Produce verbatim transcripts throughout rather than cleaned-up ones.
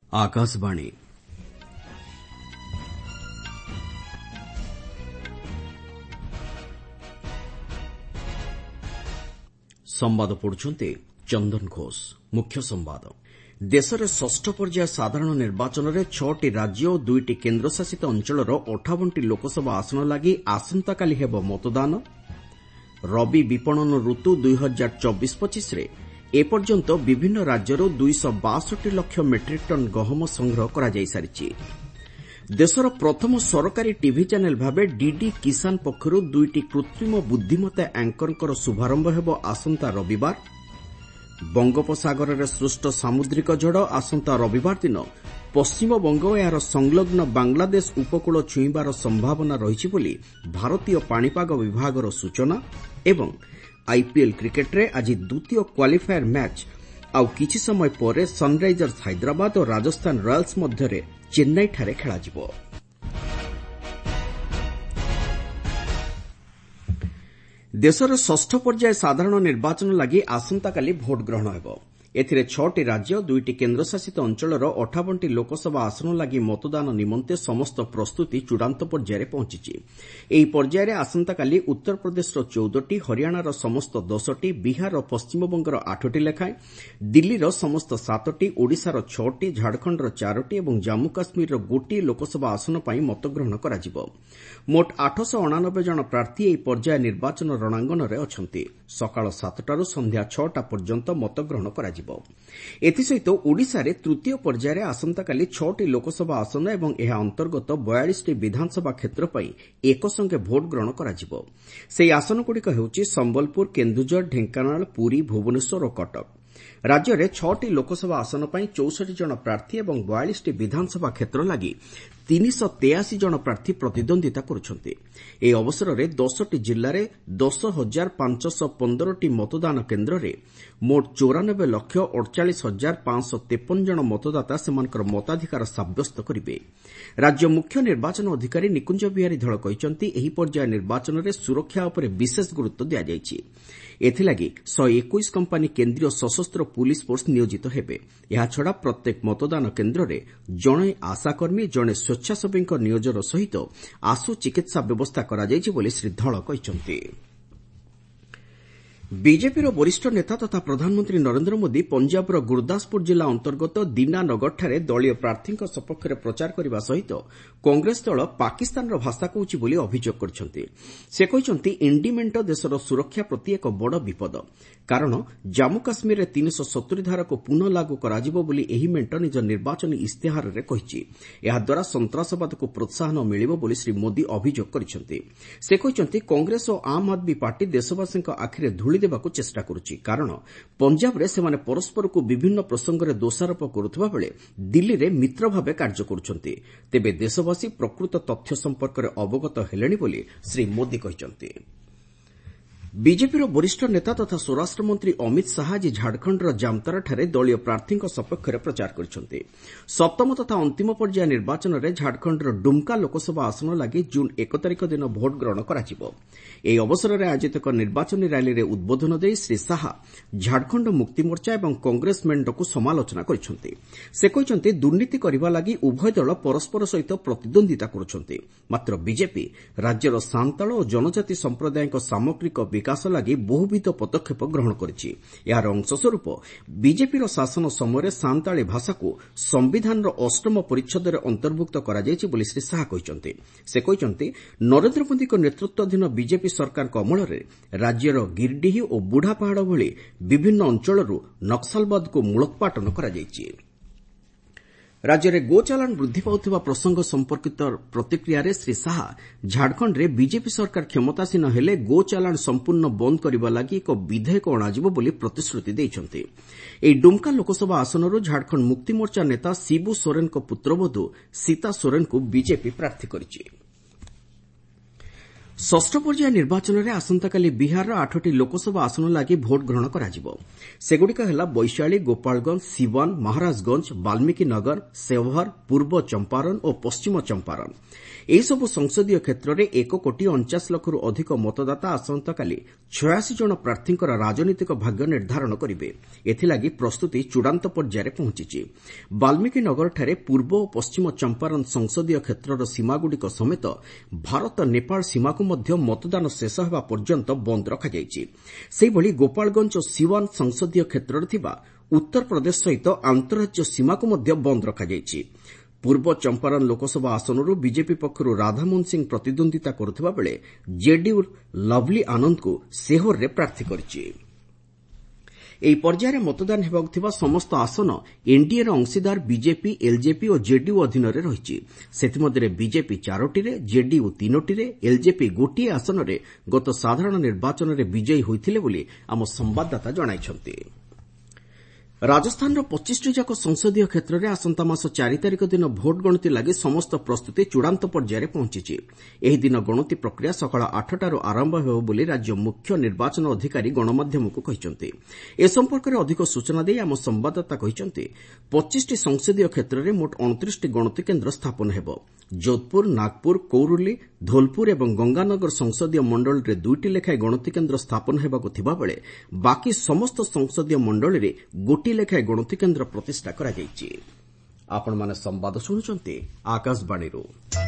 आकाशवाणी संवाद पढ़ुछन्ते चंदन घोष। मुख्य संवाद देशରେ ଷଷ୍ଠ ପର୍ଯ୍ୟାୟ ସାଧାରଣ ନିର୍ବାଚନରେ ଛଅଟି ରାଜ୍ୟ ଓ ଦୁଇଟି କେନ୍ଦ୍ରଶାସିତ ଅଞ୍ଚଳର ଅଠାବନଟି ଲୋକସଭା ଆସନ ଲାଗି ଆସନ୍ତାକାଲି ହେବ ମତଦାନ। ରବି ବିପଣନ ଋତୁ ଦୁଇ ହଜାର ଚବିଶ ପଚିଶରେ ଏପର୍ଯ୍ୟନ୍ତ ବିଭିନ୍ନ ରାଜ୍ୟରୁ ଦୁଇଶହ ବାଷଠି ଲକ୍ଷ ମେଟ୍ରିକ୍ ଟନ୍ ଗହମ ସଂଗ୍ରହ କରାଯାଇସାରିଛି। ଦେଶର ପ୍ରଥମ ସରକାରୀ ଟିଭି ଚ୍ୟାନେଲ ଭାବେ ଡିଡି କିଷାନ ପକ୍ଷରୁ ଦୁଇଟି କୃତ୍ରିମ ବୁଦ୍ଧିମତ୍ତା ଆଙ୍କରଙ୍କର ଶୁଭାରମ୍ଭ ହେବ ଆସନ୍ତା ରବିବାର। ବଙ୍ଗୋପସାଗରରେ ସୃଷ୍ଟ ସାମୁଦ୍ରିକ ଝଡ଼ ଆସନ୍ତା ରବିବାର ଦିନ ପଶ୍ଚିମବଙ୍ଗ ଓ ଏହାର ସଂଲଗ୍ନ ବାଂଲାଦେଶ ଉପକୂଳ ଛୁଇଁବାର ସମ୍ଭାବନା ରହିଛି ବୋଲି ଭାରତୀୟ ପାଣିପାଗ ବିଭାଗର ସୂଚନା। ଏବଂ ଆଇପିଏଲ୍ କ୍ରିକେଟରେ ଆଜି ଦ୍ୱିତୀୟ କ୍ୱାଲିଫାୟାର ମ୍ୟାଚ୍ ଆଉ କିଛି ସମୟ ପରେ ସନ୍ରାଇଜର୍ସ ହାଇଦ୍ରାବାଦ ଓ ରାଜସ୍ଥାନ ରୟାଲ୍ସ ମଧ୍ୟରେ ଚେନ୍ନାଇଠାରେ ଖେଳାଯିବ। ଦେଶର ଷଷ୍ଠ ପର୍ଯ୍ୟାୟ ସାଧାରଣ ନିର୍ବାଚନ ଲାଗି ଆସନ୍ତାକାଲି ଭୋଟ୍ ଗ୍ରହଣ ହେବ। ଏଥିରେ ଛଅଟି ରାଜ୍ୟ ଦୁଇଟି କେନ୍ଦ୍ରଶାସିତ ଅଞ୍ଚଳର ଅଠାବନଟି ଲୋକସଭା ଆସନ ଲାଗି ମତଦାନ ନିମନ୍ତେ ସମସ୍ତ ପ୍ରସ୍ତୁତି ଚୂଡ଼ାନ୍ତ ପର୍ଯ୍ୟାୟରେ ପହଞ୍ଚିଛି। ଏହି ପର୍ଯ୍ୟାୟରେ ଆସନ୍ତାକାଲି ଉତ୍ତରପ୍ରଦେଶର ଚଉଦଟି, ହରିୟାଣାର ସମସ୍ତ ଦଶଟି, ବିହାର ଓ ପଶ୍ଚିମବଙ୍ଗର ଆଠଟି ଲେଖାଏଁ, ଦିଲ୍ଲୀର ସମସ୍ତ ସାତଟି, ଓଡ଼ିଶାର ଛଅଟି, ଝାଡ଼ଖଣ୍ଡର ଚାରୋଟି ଏବଂ ଜାମ୍ମୁ କାଶ୍ମୀରର ଗୋଟିଏ ଲୋକସଭା ଆସନ ପାଇଁ ମତଗ୍ରହଣ କରାଯିବ। ମୋଟ ଆଠଶହ ଅଣାନବେ ଜଣ ପ୍ରାର୍ଥୀ ଏହି ପର୍ଯ୍ୟାୟ ନିର୍ବାଚନ ରଣାଙ୍ଗନରେ ଅଛନ୍ତି। ସକାଳ ସାତଟାରୁ ସନ୍ଧ୍ୟା ଛଅଟା ପର୍ଯ୍ୟନ୍ତ ମତଗ୍ରହଣ କରାଯିବ। ଏଥିସହିତ ଓଡ଼ିଶାରେ ତୃତୀୟ ପର୍ଯ୍ୟାୟରେ ଆସନ୍ତାକାଲି ଛଅଟି ଲୋକସଭା ଆସନ ଏବଂ ଏହା ଅନ୍ତର୍ଗତ ବୟାଳିଶଟି ବିଧାନସଭା କ୍ଷେତ୍ର ପାଇଁ ଏକସଙ୍ଗେ ଭୋଟ୍ ଗ୍ରହଣ କରାଯିବ। ସେହି ଆସନଗୁଡ଼ିକ ହେଉଛି ସମ୍ବଲପୁର, କେନ୍ଦୁଝର, ଢେଙ୍କାନାଳ, ପୁରୀ, ଭୁବନେଶ୍ୱର ଓ କଟକ। ରାଜ୍ୟରେ ଛଅଟି ଲୋକସଭା ଆସନ ପାଇଁ ଚଉଷଠି ଜଣ ପ୍ରାର୍ଥୀ ଏବଂ ବୟାଳିଶଟି ବିଧାନସଭା କ୍ଷେତ୍ର ଲାଗି ତିନିଶହ ତେୟାଅଶୀ ଜଣ ପ୍ରାର୍ଥୀ ପ୍ରତିଦ୍ୱନ୍ଦିତା କରୁଛନ୍ତି। ଏହି ଅବସରରେ ଦଶଟି ଜିଲ୍ଲାରେ ଦଶ ହଜାର ପାଞ୍ଚଶହ ପନ୍ଦରଟି ମତଦାନ କେନ୍ଦ୍ରରେ ମୋଟ ଚଉରାନବେ ଲକ୍ଷ ଅଡ଼ଚାଳିଶ ହଜାର ପାଞ୍ଚଶହ ତେପନ ଜଣ ମତଦାତା ସେମାନଙ୍କର ମତାଧିକାର ସାବ୍ୟସ୍ତ କରିବେ। ରାଜ୍ୟ ମୁଖ୍ୟ ନିର୍ବାଚନ ଅଧିକାରୀ ନିକୁଞ୍ଜ ବିହାରୀ ଧଳ କହିଛନ୍ତି ଏହି ପର୍ଯ୍ୟାୟ ନିର୍ବାଚନରେ ସୁରକ୍ଷା ଉପରେ ବିଶେଷ ଗୁରୁତ୍ୱ ଦିଆଯାଇଛି। ଏଥିଲାଗି ଶହେ ଏକୋଇଶ କମ୍ପାନୀ କେନ୍ଦ୍ରୀୟ ସଶସ୍ତ୍ର ପୁଲିସ ଫୋର୍ସ ନିୟୋଜିତ ହେବେ। ଏହାଛଡ଼ା ପ୍ରତ୍ୟେକ ମତଦାନ କେନ୍ଦ୍ରରେ ଜଣେ ଆଶାକର୍ମୀ, ଜଣେ ସ୍ୱେଚ୍ଛାସେବୀଙ୍କ ନିୟୋଜନ ସହିତ ଆଶୁ ଚିକିତ୍ସା ବ୍ୟବସ୍ଥା କରାଯାଇଛି ବୋଲି ଶ୍ରୀ ଧଳ କହିଛନ୍ତି। ବିଜେପିର ବରିଷ୍ଠ ନେତା ତଥା ପ୍ରଧାନମନ୍ତ୍ରୀ ନରେନ୍ଦ୍ର ମୋଦି ପଞ୍ଜାବର ଗୁରୁଦାସପୁର ଜିଲ୍ଲା ଅନ୍ତର୍ଗତ ଦିନାନଗରଠାରେ ଦଳୀୟ ପ୍ରାର୍ଥୀଙ୍କ ସପକ୍ଷରେ ପ୍ରଚାର କରିବା ସହିତ କଂଗ୍ରେସ ଦଳ ପାକିସ୍ତାନର ଭାଷା କହୁଛି ବୋଲି ଅଭିଯୋଗ କରିଛନ୍ତି। ସେ କହିଛନ୍ତି ଏନ୍ଡି ମେଣ୍ଟ ଦେଶର ସୁରକ୍ଷା ପ୍ରତି ଏକ ବଡ଼ ବିପଦ, କାରଣ ଜାମ୍ମୁ କାଶ୍ମୀରରେ ତିନିଶହ ସତୁରୀ ଧାରାକୁ ପୁନଃ ଲାଗୁ କରାଯିବ ବୋଲି ଏହି ମେଣ୍ଟ ନିଜ ନିର୍ବାଚନୀ ଇସ୍ତାହାରରେ କହିଛି। ଏହାଦ୍ୱାରା ସନ୍ତାସବାଦକୁ ପ୍ରୋତ୍ସାହନ ମିଳିବ ବୋଲି ଶ୍ରୀ ମୋଦି ଅଭିଯୋଗ କରିଛନ୍ତି। ସେ କହିଛନ୍ତି କଂଗ୍ରେସ ଓ ଆମ୍ ଆଦମୀ ପାର୍ଟି ଦେଶବାସୀଙ୍କ ଆଖିରେ ଧୂଳି ଦେବାକୁ ଚେଷ୍ଟା କରୁଛି, କାରଣ ପଞ୍ଜାବରେ ସେମାନେ ପରସ୍ପରକୁ ବିଭିନ୍ନ ପ୍ରସଙ୍ଗରେ ଦୋଷାରୋପ କରୁଥିବା ବେଳେ ଦିଲ୍ଲୀରେ ମିତ୍ର ଭାବେ କାର୍ଯ୍ୟ କରୁଛନ୍ତି। ତେବେ ଦେଶବାସୀ ପ୍ରକୃତ ତଥ୍ୟ ସମ୍ପର୍କରେ ଅବଗତ ହେଲେଣି ବୋଲି ଶ୍ରୀ ମୋଦି କହିଛନ୍ତି। ବିଜେପିର ବରିଷ୍ଠ ନେତା ତଥା ସ୍ୱରାଷ୍ଟ୍ରମନ୍ତ୍ରୀ ଅମିତ ଶାହା ଆଜି ଝାଡ଼ଖଣ୍ଡର ଜାମତାରାଠାରେ ଦଳୀୟ ପ୍ରାର୍ଥୀଙ୍କ ସପକ୍ଷରେ ପ୍ରଚାର କରିଛନ୍ତି। ସପ୍ତମ ତଥା ଅନ୍ତିମ ପର୍ଯ୍ୟାୟ ନିର୍ବାଚନରେ ଝାଡ଼ଖଣ୍ଡର ଡୁମ୍କା ଲୋକସଭା ଆସନ ଲାଗି ଜୁନ୍ ଏକ ତାରିଖ ଦିନ ଭୋଟ୍ ଗ୍ରହଣ କରାଯିବ। ଏହି ଅବସରରେ ଆୟୋଜିତ ଏକ ନିର୍ବାଚନୀ ର୍ୟାଲିରେ ଉଦ୍ବୋଧନ ଦେଇ ଶ୍ରୀ ଶାହା ଝାଡ଼ଖଣ୍ଡ ମୁକ୍ତିମୋର୍ଚ୍ଚା ଏବଂ କଂଗ୍ରେସ ମେଣ୍ଟକୁ ସମାଲୋଚନା କରିଛନ୍ତି। ସେ କହିଛନ୍ତି ଦୁର୍ନୀତି କରିବା ଲାଗି ଉଭୟ ଦଳ ପରସ୍ପର ସହିତ ପ୍ରତିଦ୍ୱନ୍ଦିତା କରୁଛନ୍ତି। ମାତ୍ର ବିଜେପି ରାଜ୍ୟର ସାନ୍ତାଳ ଓ ଜନଜାତି ସମ୍ପ୍ରଦାୟଙ୍କ ସାମଗ୍ରିକ ବିକାଶ ଲାଗି ବହୁବିଧ ପଦକ୍ଷେପ ଗ୍ରହଣ କରିଛି। ଏହାର ଅଂଶସ୍ୱରୂପ ବିଜେପିର ଶାସନ ସମୟରେ ସାନ୍ତାଳୀ ଭାଷାକୁ ସମ୍ବିଧାନର ଅଷ୍ଟମ ପରିଚ୍ଛେଦରେ ଅନ୍ତର୍ଭୁକ୍ତ କରାଯାଇଛି ବୋଲି ଶ୍ରୀ ଶାହା କହିଛନ୍ତି। ସେ କହିଛନ୍ତି ନରେନ୍ଦ୍ର ମୋଦିଙ୍କ ନେତୃତ୍ୱାଧୀନ ବିଜେପି ସରକାରଙ୍କ ଅମଳରେ ରାଜ୍ୟର ଗିରିଡିହି ଓ ବୁଢ଼ାପାହାଡ଼ ଭଳି ବିଭିନ୍ନ ଅଞ୍ଚଳରୁ ନକ୍ସଲବାଦକୁ ମୂଳୋତ୍ପାଟନ କରାଯାଇଛି। ରାଜ୍ୟରେ ଗୋଚାଲାଣ ବୃଦ୍ଧି ପାଉଥିବା ପ୍ରସଙ୍ଗ ସମ୍ପର୍କିତ ପ୍ରତିକ୍ରିୟାରେ ଶ୍ରୀ ଶାହା ଝାଡ଼ଖଣ୍ଡରେ ବିଜେପି ସରକାର କ୍ଷମତାସୀନ ହେଲେ ଗୋଚାଲାଣ ସମ୍ପୂର୍ଣ୍ଣ ବନ୍ଦ କରିବା ଲାଗି ଏକ ବିଧେୟକ ଅଣାଯିବ ବୋଲି ପ୍ରତିଶ୍ରୁତି ଦେଇଛନ୍ତି। ଏହି ଡୁମ୍କା ଲୋକସଭା ଆସନରୁ ଝାଡ଼ଖଣ୍ଡ ମୁକ୍ତିମୋର୍ଚ୍ଚା ନେତା ଶିବୁ ସୋରେନଙ୍କ ପୁତ୍ରବଧୂ ସୀତା ସୋରେନଙ୍କୁ ବିଜେପି ପ୍ରାର୍ଥୀ କରିଛି। ଷଷ୍ଠ ପର୍ଯ୍ୟାୟ ନିର୍ବାଚନରେ ଆସନ୍ତାକାଲି ବିହାରର ଆଠଟି ଲୋକସଭା ଆସନ ଲାଗି ଭୋଟ୍ ଗ୍ରହଣ କରାଯିବ। ସେଗୁଡ଼ିକ ହେଲା ବୈଶାଳୀ, ଗୋପାଳଗଞ୍ଜ, ସିୱାନ୍, ମହାରାଜଗଞ୍ଜ, ବାଲ୍ମିକୀ ନଗର, ସେଓହର, ପୂର୍ବ ଚମ୍ପାରନ୍ ଓ ପଶ୍ଚିମ ଚମ୍ପାରନ୍। ଏହିସବୁ ସଂସଦୀୟ କ୍ଷେତ୍ରରେ ଏକ କୋଟି ଅଣଚାଶ ଲକ୍ଷରୁ ଅଧିକ ମତଦାତା ଆସନ୍ତାକାଲି ଛୟାଅଶୀ ଜଣ ପ୍ରାର୍ଥୀଙ୍କର ରାଜନୈତିକ ଭାଗ୍ୟ ନିର୍ଦ୍ଧାରଣ କରିବେ। ଏଥିଲାଗି ପ୍ରସ୍ତୁତି ଚୂଡ଼ାନ୍ତ ପର୍ଯ୍ୟାୟରେ ପହଞ୍ଚିଛି। ବାଲ୍ମିକୀ ନଗରଠାରେ ପୂର୍ବ ଓ ପଶ୍ଚିମ ଚମ୍ପାରନ୍ ସଂସଦୀୟ କ୍ଷେତ୍ରର ସୀମାଗୁଡ଼ିକ ସମେତ ଭାରତ ନେପାଳ ସୀମାକୁ ମଧ୍ୟ ମତଦାନ ଶେଷ ହେବା ପର୍ଯ୍ୟନ୍ତ ବନ୍ଦ ରଖାଯାଇଛି। ସେହିଭଳି ଗୋପାଳଗଞ୍ଜ ଓ ସିୱାନ୍ ସଂସଦୀୟ କ୍ଷେତ୍ରରେ ଥିବା ଉତ୍ତରପ୍ରଦେଶ ସହିତ ଆନ୍ତଃରାଜ୍ୟ ସୀମାକୁ ମଧ୍ୟ ବନ୍ଦ ରଖାଯାଇଛି। ପୂର୍ବ ଚମ୍ପାରନ୍ ଲୋକସଭା ଆସନରୁ ବିଜେପି ପକ୍ଷରୁ ରାଧାମୋହନ ସିଂ ପ୍ରତିଦ୍ୱନ୍ଦିତା କରୁଥିବା ବେଳେ ଜେଡିୟୁ ଲଭ୍ଲି ଆନନ୍ଦଙ୍କୁ ସେହୋରରେ ପ୍ରାର୍ଥୀ କରିଛି। ଏହି ପର୍ଯ୍ୟାୟରେ ମତଦାନ ହେବାକୁ ଥିବା ସମସ୍ତ ଆସନ ଏନ୍ଡିଏର ଅଂଶୀଦାର ବିଜେପି, ଏଲ୍ଜେପି ଓ ଜେଡିୟୁ ଅଧୀନରେ ରହିଛି। ସେଥିମଧ୍ୟରେ ବିଜେପି ଚାରୋଟିରେ, ଜେଡିୟୁ ତିନୋଟିରେ, ଏଲ୍ଜେପି ଗୋଟିଏ ଆସନରେ ଗତ ସାଧାରଣ ନିର୍ବାଚନରେ ବିଜୟୀ ହୋଇଥିଲେ ବୋଲି ଆମ ସମ୍ଭାଦଦାତା ଜଣାଇଛନ୍ତି। ରାଜସ୍ଥାନର ପଚିଶଟି ଯାକ ସଂସଦୀୟ କ୍ଷେତ୍ରରେ ଆସନ୍ତା ମାସ ଚାରି ତାରିଖ ଦିନ ଭୋଟ୍ ଗଣତି ଲାଗି ସମସ୍ତ ପ୍ରସ୍ତୁତି ଚୂଡ଼ାନ୍ତ ପର୍ଯ୍ୟାୟରେ ପହଞ୍ଚିଛି। ଏହି ଦିନ ଗଣତି ପ୍ରକ୍ରିୟା ସକାଳ ଆଠଟାରୁ ଆରମ୍ଭ ହେବ ବୋଲି ରାଜ୍ୟ ମୁଖ୍ୟ ନିର୍ବାଚନ ଅଧିକାରୀ ଗଣମାଧ୍ୟମକୁ କହିଛନ୍ତି। ଏ ସମ୍ପର୍କରେ ଅଧିକ ସୂଚନା ଦେଇ ଆମ ସମ୍ଭାଦଦାତା କହିଛନ୍ତି, ପଚିଶଟି ସଂସଦୀୟ କ୍ଷେତ୍ରରେ ମୋଟ ଅଣତିରିଶଟି ଗଣତି କେନ୍ଦ୍ର ସ୍ଥାପନ ହେବ। ଯୋଧପୁର, ନାଗପୁର, କୌରୁଲି, ଧୋଲପୁର ଏବଂ ଗଙ୍ଗାନଗର ସଂସଦୀୟ ମଣ୍ଡଳୀରେ ଦୁଇଟି ଲେଖାଏଁ ଗଣତି କେନ୍ଦ୍ର ସ୍ଥାପନ ହେବାକୁ ଥିବାବେଳେ ବାକି ସମସ୍ତ ସଂସଦୀୟ ମଣ୍ଡଳୀରେ ଗୋଟିଏ ଲେଖାଏଁ ଗଣତି କେନ୍ଦ୍ର ପ୍ରତିଷ୍ଠା କରାଯାଇଛି। ଆପଣମାନେ ସମ୍ବାଦ ଶୁଣୁଛନ୍ତି ଆକାଶବାଣୀରୁ।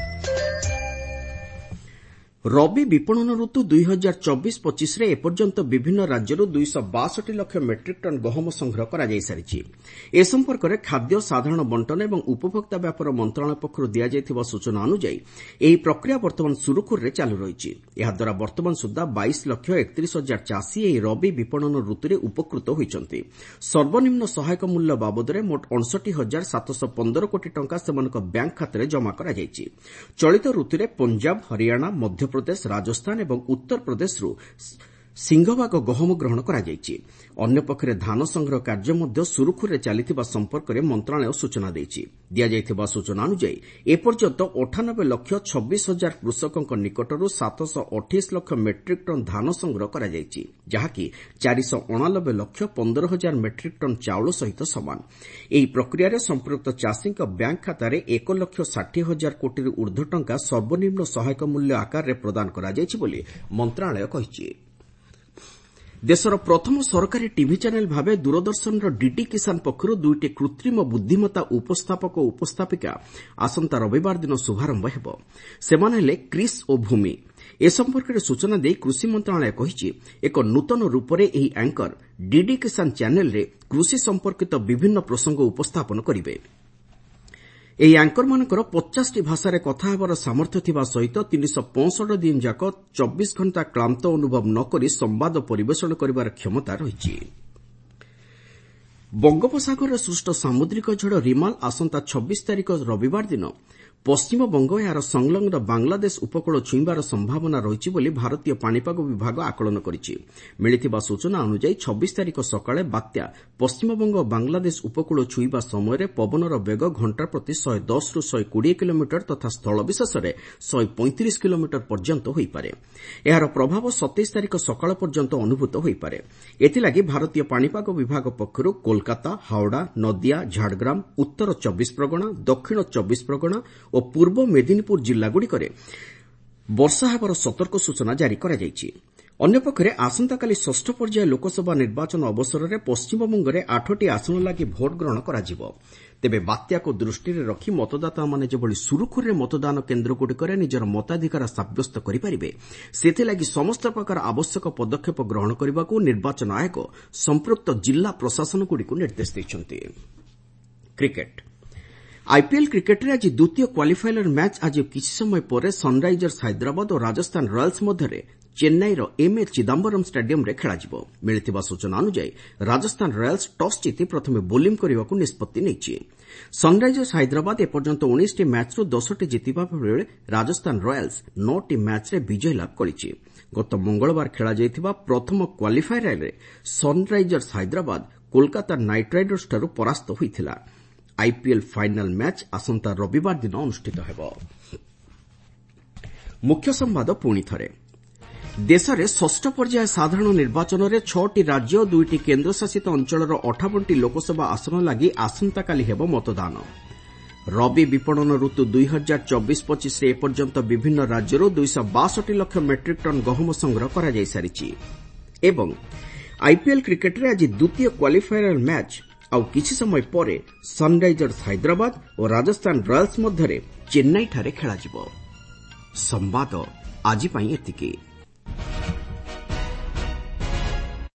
ରବି ବିପଣନ ଋତୁ ଦୁଇ ହଜାର ଚବିଶ ପଚିଶରେ ଏପର୍ଯ୍ୟନ୍ତ ବିଭିନ୍ନ ରାଜ୍ୟରୁ ଦୁଇଶହ ବାଷଠି ଲକ୍ଷ ମେଟ୍ରିକ୍ ଟନ୍ ଗହମ ସଂଗ୍ରହ କରାଯାଇସାରିଛି। ଏ ସମ୍ପର୍କରେ ଖାଦ୍ୟ, ସାଧାରଣ ବଣ୍ଟନ ଏବଂ ଉପଭୋକ୍ତା ବ୍ୟାପାର ମନ୍ତ୍ରଣାଳୟ ପକ୍ଷରୁ ଦିଆଯାଇଥିବା ସୂଚନା ଅନୁଯାୟୀ ଏହି ପ୍ରକ୍ରିୟା ବର୍ତ୍ତମାନ ସୁରୁଖୁରୁରେ ଚାଲୁ ରହିଛି। ଏହାଦ୍ୱାରା ବର୍ତ୍ତମାନ ସୁଦ୍ଧା ବାଇଶ ଲକ୍ଷ ଏକତିରିଶ ହଜାର ଚାଷୀ ଏହି ରବି ବିପଣନ ଋତୁରେ ଉପକୃତ ହୋଇଛନ୍ତି। ସର୍ବନିମ୍ନ ସହାୟକ ମୂଲ୍ୟ ବାବଦରେ ମୋଟ ଅଣଷଠି ହଜାର ସାତଶହ ପନ୍ଦର କୋଟି ଟଙ୍କା ସେମାନଙ୍କ ବ୍ୟାଙ୍କ ଖାତାରେ ଜମା କରାଯାଇଛି। ଚଳିତ ଋତୁରେ ପଞ୍ଜାବ, ହରିୟାଣା, ମଧ୍ୟ ପ୍ରଦେଶ, ରାଜସ୍ଥାନ ଏବଂ ଉତ୍ତରପ୍ରଦେଶରୁ ସିଂହଭାଗ ଗହମ ଗ୍ରହଣ କରାଯାଇଛି। ଅନ୍ୟପକ୍ଷରେ ଧାନ ସଂଗ୍ରହ କାର୍ଯ୍ୟ ମଧ୍ୟ ସୁରୁଖୁରୁରେ ଚାଲିଥିବା ସମ୍ପର୍କରେ ମନ୍ତ୍ରଣାଳୟ ସୂଚନା ଦେଇଛି। ଦିଆଯାଇଥିବା ସୂଚନା ଅନୁଯାୟୀ ଏପର୍ଯ୍ୟନ୍ତ ଅଠାନବେ ଲକ୍ଷ ଛବିଶ ହଜାର କୃଷକଙ୍କ ନିକଟରୁ ସାତଶହ ଅଠେଇଶ ଲକ୍ଷ ମେଟ୍ରିକ୍ ଟନ୍ ଧାନ ସଂଗ୍ରହ କରାଯାଇଛି, ଯାହାକି ଚାରିଶହ ଅଣାନବେ ଲକ୍ଷ ପନ୍ଦର ହଜାର ମେଟ୍ରିକ୍ ଟନ୍ ଚାଉଳ ସହିତ ସମାନ। ଏହି ପ୍ରକ୍ରିୟାରେ ସମ୍ପୃକ୍ତ ଚାଷୀଙ୍କ ବ୍ୟାଙ୍କ ଖାତାରେ ଏକ ଲକ୍ଷ ଷାଠିଏ ହଜାର କୋଟିରୁ ଊର୍ଦ୍ଧ୍ୱ ଟଙ୍କା ସର୍ବନିମ୍ନ ସହାୟକ ମୂଲ୍ୟ ଆକାରରେ ପ୍ରଦାନ କରାଯାଇଛି ବୋଲି ମନ୍ତ୍ରଣାଳୟ କହିଛି। ଦେଶର ପ୍ରଥମ ସରକାରୀ ଟିଭି ଚ୍ୟାନେଲ ଭାବେ ଦୂରଦର୍ଶନର ଡିଡି କିଷାନ ପକ୍ଷରୁ ଦୁଇଟି କୃତ୍ରିମ ବୁଦ୍ଧିମତ୍ତା ଉପସ୍ଥାପକ ଓ ଉପସ୍ଥାପିକା ଆସନ୍ତା ରବିବାର ଦିନ ଶୁଭାରମ୍ଭ ହେବ। ସେମାନେ ହେଲେ କ୍ରିସ୍ ଓ ଭୂମି। ଏ ସମ୍ପର୍କରେ ସୂଚନା ଦେଇ କୃଷି ମନ୍ତ୍ରଣାଳୟ କହିଛି, ଏକ ନୂତନ ରୂପରେ ଏହି ଆଙ୍କର ଡିଡି କିଷାନ ଚ୍ୟାନେଲରେ କୃଷି ସମ୍ପର୍କିତ ବିଭିନ୍ନ ପ୍ରସଙ୍ଗ ଉପସ୍ଥାପନ କରିବେ। ଏହି ଆଙ୍କରମାନଙ୍କର ପଚାଶଟି ଭାଷାରେ କଥା ହେବାର ସାମର୍ଥ୍ୟ ଥିବା ସହିତ ତିନିଶହ ପଞ୍ଚଷଠି ଦିନ ଯାକ ଚବିଶ ଘଣ୍ଟା କ୍ଲାନ୍ତ ଅନୁଭବ ନ କରି ସମ୍ବାଦ ପରିବେଷଣ କରିବାର କ୍ଷମତା ରହିଛି। ବଙ୍ଗୋପସାଗରରେ ସୃଷ୍ଟ ସାମୁଦ୍ରିକ ଝଡ଼ ରିମାଲ ଆସନ୍ତା ଛବିଶ ତାରିଖ ରବିବାର ଦିନ ପଶ୍ଚିମବଙ୍ଗ ଏହାର ସଂଲଗ୍ନ ବାଂଲାଦେଶ ଉପକୂଳ ଛୁଇଁବାର ସମ୍ଭାବନା ରହିଛି ବୋଲି ଭାରତୀୟ ପାଣିପାଗ ବିଭାଗ ଆକଳନ କରିଛି। ମିଳିଥିବା ସୂଚନା ଅନୁଯାୟୀ ଛବିଶ ତାରିଖ ସକାଳେ ବାତ୍ୟା ପଶ୍ଚିମବଙ୍ଗ ଓ ବାଂଲାଦେଶ ଉପକୂଳ ଛୁଇଁବା ସମୟରେ ପବନର ବେଗ ଘଣ୍ଟା ପ୍ରତି ଶହେ ଦଶରୁ ଶହେ କୋଡ଼ିଏ କିଲୋମିଟର ତଥା ସ୍ଥଳବିଶେଷରେ ଶହେ ପଇଁତିରିଶ କିଲୋମିଟର ପର୍ଯ୍ୟନ୍ତ ହୋଇପାରେ। ଏହାର ପ୍ରଭାବ ସତେଇଶ ତାରିଖ ସକାଳ ପର୍ଯ୍ୟନ୍ତ ଅନୁଭୂତ ହୋଇପାରେ। ଏଥିଲାଗି ଭାରତୀୟ ପାଣିପାଗ ବିଭାଗ ପକ୍ଷରୁ କୋଲକାତା, ହାଓଡ଼ା, ନଦିଆ, ଝାଡ଼ଗ୍ରାମ, ଉତ୍ତର ଚବିଶ ପ୍ରଗଣା, ଦକ୍ଷିଣ ଚବିଶ ପ୍ରଗଣା ଓ ପୂର୍ବ ମେଦିନୀପୁର ଜିଲ୍ଲାଗୁଡ଼ିକରେ ବର୍ଷା ହେବାର ସତର୍କ ସୂଚନା ଜାରି କରାଯାଇଛି। ଅନ୍ୟପକ୍ଷରେ ଆସନ୍ତାକାଲି ଷଷ୍ଠ ପର୍ଯ୍ୟାୟ ଲୋକସଭା ନିର୍ବାଚନ ଅବସରରେ ପଶ୍ଚିମବଙ୍ଗରେ ଆଠଟି ଆସନ ଲାଗି ଭୋଟ୍ ଗ୍ରହଣ କରାଯିବ। ତେବେ ବାତ୍ୟାକୁ ଦୃଷ୍ଟିରେ ରଖି ମତଦାତାମାନେ ଯେଭଳି ସୁରୁଖୁରୁରେ ମତଦାନ କେନ୍ଦ୍ରଗୁଡ଼ିକରେ ନିଜର ମତାଧିକାର ସାବ୍ୟସ୍ତ କରିପାରିବେ, ସେଥିଲାଗି ସମସ୍ତ ପ୍ରକାର ଆବଶ୍ୟକ ପଦକ୍ଷେପ ଗ୍ରହଣ କରିବାକୁ ନିର୍ବାଚନ ଆୟୋଗ ସମ୍ପୃକ୍ତ ଜିଲ୍ଲା ପ୍ରଶାସନଗୁଡ଼ିକୁ ନିର୍ଦ୍ଦେଶ ଦେଇଛନ୍ତି। କ୍ରିକେଟ୍ ଆଇପିଏଲ୍ କ୍ରିକେଟରେ ଆଜି ଦ୍ୱିତୀୟ କ୍ୱାଲିଫାୟର ମ୍ୟାଚ୍ ଆଜି କିଛି ସମୟ ପରେ ସନ୍ରାଇଜର୍ସ ହାଇଦ୍ରାବାଦ ଓ ରାଜସ୍ଥାନ ରୟାଲ୍ସ ମଧ୍ୟରେ ଚେନ୍ନାଇର ଏମ୍ଏ ଚିଦାମ୍ବରମ୍ ଷ୍ଟାଡିୟମ୍ରେ ଖେଳାଯିବ। ମିଳିଥିବା ସୂଚନା ଅନୁଯାୟୀ ରାଜସ୍ଥାନ ରୟାଲ୍ସ ଟସ୍ ଜିତି ପ୍ରଥମେ ବୋଲିଂ କରିବାକୁ ନିଷ୍ପତ୍ତି ନେଇଛି। ସନ୍ରାଇଜର୍ସ ହାଇଦ୍ରାବାଦ ଏପର୍ଯ୍ୟନ୍ତ ଉଣେଇଶଟି ମ୍ୟାଚ୍ରୁ ଦଶଟି ଜିତିବା ବେଳେ ରାଜସ୍ଥାନ ରୟାଲ୍ସ ନଅଟି ମ୍ୟାଚ୍ରେ ବିଜୟ ଲାଭ କରିଛି। ଗତ ମଙ୍ଗଳବାର ଖେଳାଯାଇଥିବା ପ୍ରଥମ କ୍ୱାଲିଫାୟରରେ ସନ୍ରାଇଜର୍ସ ହାଇଦ୍ରାବାଦ କୋଲକାତା ନାଇଟ୍ ରାଇଡର୍ସଠାରୁ ପରାସ୍ତ ହୋଇଥିଲା। ଆଇପିଏଲ୍ ଫାଇନାଲ୍ ମ୍ୟାଚ୍ ଆସନ୍ତା ରବିବାର ଦିନ ଅନୁଷ୍ଠିତ ହେବ। ମୁଖ୍ୟ ସମ୍ବାଦ ପୁଣି ଥରେ ଦେଶରେ ଷଷ୍ଠ ପର୍ଯ୍ୟାୟ ସାଧାରଣ ନିର୍ବାଚନରେ ଛଅଟି ରାଜ୍ୟ ଓ ଦୁଇଟି କେନ୍ଦ୍ରଶାସିତ ଅଞ୍ଚଳର ଅଠାବନଟି ଲୋକସଭା ଆସନ ଲାଗି ଆସନ୍ତାକାଲି ହେବ ମତଦାନ। ରବି ବିପଣନ ଋତୁ ଦୁଇ ହଜାର ଚବିଶ ପଚିଶରେ ଏପର୍ଯ୍ୟନ୍ତ ବିଭିନ୍ନ ରାଜ୍ୟରୁ ଦୁଇଶହ ବାଷଠି ଲକ୍ଷ ମେଟ୍ରିକ୍ ଟନ୍ ଗହମ ସଂଗ୍ରହ କରାଯାଇସାରିଛି। ଏବଂ ଆଇପିଏଲ୍ କ୍ରିକେଟରେ ଆଜି ଦ୍ୱିତୀୟ କ୍ୱାଲିଫାୟର ମ୍ୟାଚ୍ ଆଉ କିଛି ସମୟ ପରେ ସନ୍ରାଇଜର୍ସ ହାଇଦ୍ରାବାଦ ଓ ରାଜସ୍ଥାନ ରୟାଲ୍ସ ମଧ୍ୟରେ ଚେନ୍ନାଇଠାରେ ଖେଳାଯିବ। ସମ୍ବାଦ ଆଜି ପାଇଁ ଏତିକି।